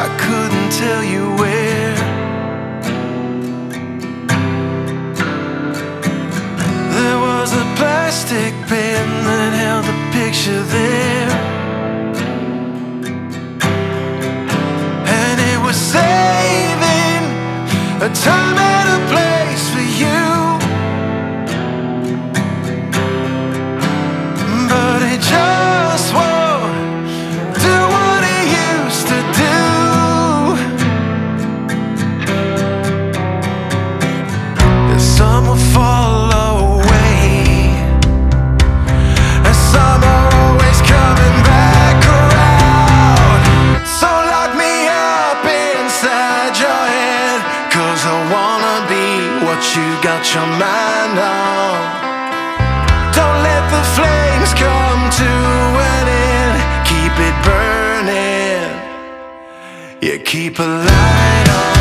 I couldn't tell you where. There was a plastic pen that held a picture there, and it was saving a time and a place for you. But it just won't do what it used to do. Some will fall away, and some are always coming back around. So lock me up inside your head, 'cause I wanna be what you got your mind on. Don't let the flames come to an end, keep it burning. Yeah, keep a light on.